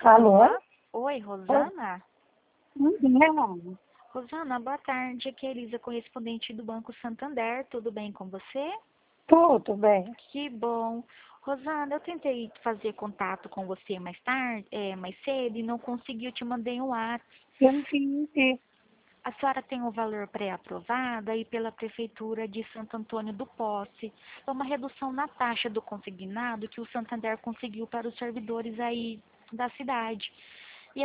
Alô? Oi, Rosana? Não. Rosana, boa tarde. Aqui é Elisa, correspondente do Banco Santander. Tudo bem com você? Tudo bem. Que bom. Rosana, eu tentei fazer contato com você mais tarde, mais cedo e não consegui. Eu te mandei um WhatsApp. Eu não entendi. A senhora tem o valor pré-aprovado aí pela Prefeitura de Santo Antônio do Posse. É uma redução na taxa do consignado que o Santander conseguiu para os servidores aí da cidade.